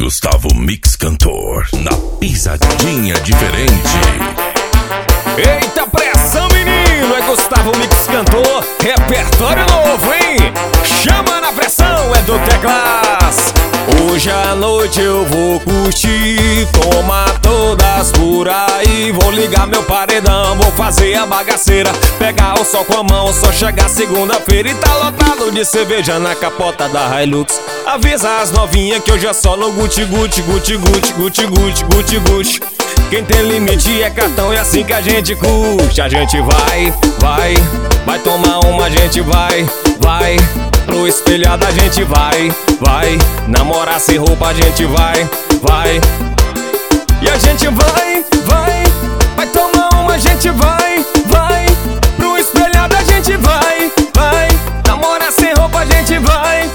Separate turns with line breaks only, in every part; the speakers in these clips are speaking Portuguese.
Gustavo Mix Cantor, na pisadinha diferente.
Eita pressão, menino, é Gustavo Mix Cantor, repertório novo, hein? Chama na pressão, é do Teclas. Hoje à noite eu vou curtir, tomar todas por aí. Vou ligar meu paredão, vou fazer a bagaceira, pegar o sol com a mão, só chegar segunda-feira e tá lotado de cerveja na capota da Hilux. Avisa as novinhas que hoje é só no guti guti, guti guti, guti guti, guti guti. Quem tem limite é cartão, é assim que a gente curte. A gente vai tomar uma, a gente vai pro espelhado, a gente vai namorar sem roupa, a gente vai e a gente vai tomar uma, a gente vai pro espelhado, a gente vai namorar sem roupa, a gente vai.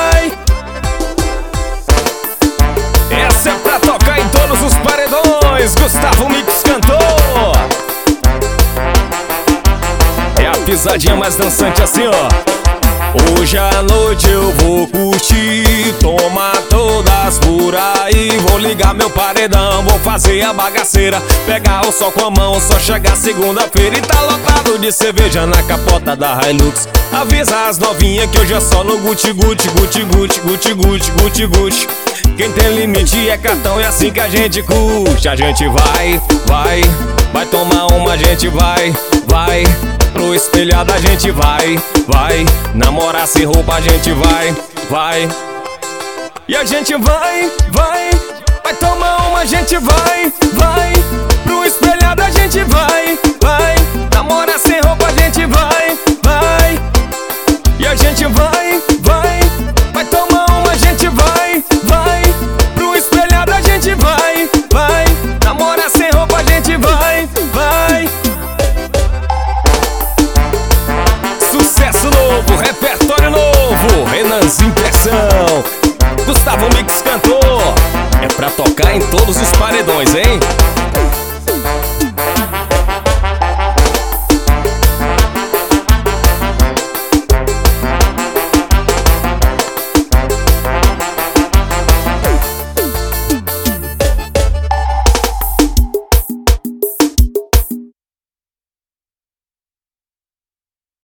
Essa é pra tocar em todos os paredões, Gustavo Mix Cantor. É a pisadinha mais dançante assim, ó. Hoje à noite eu vou curtir, tomar todas por aí. Vou ligar meu paredão, vou fazer a bagaceira, pegar o sol com a mão, só chegar segunda-feira e tá lotado de cerveja na capota da Hilux. Avisa as novinhas que hoje é só no guti guti, guti guti, guti guti, guti guti. Quem tem limite é cartão, é assim que a gente curte. A gente vai tomar uma, a gente vai pro espelhado, a gente vai namorar sem roupa, a gente vai e a gente vai tomar uma, a gente vai pro espelhado, a gente vai namorar sem roupa, a gente vai e a gente vai tomar uma, a gente vai pro espelhado, a gente vai namorar sem roupa, a gente vai. Sucesso novo, repertório novo, Renanzinho Pressão, Gustavo Mix Cantor. É pra tocar em todos os paredões, hein?